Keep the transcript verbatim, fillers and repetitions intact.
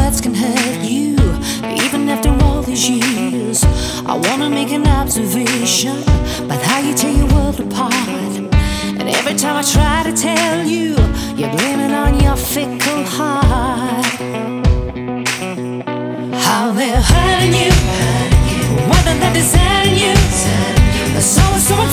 words can hurt you, even after all these years. I wanna make an observation about how you tear your world apart. And every time I try to tell you, you're blaming on your fickle heart. How they're hurting you, whether they're deserting you. So, so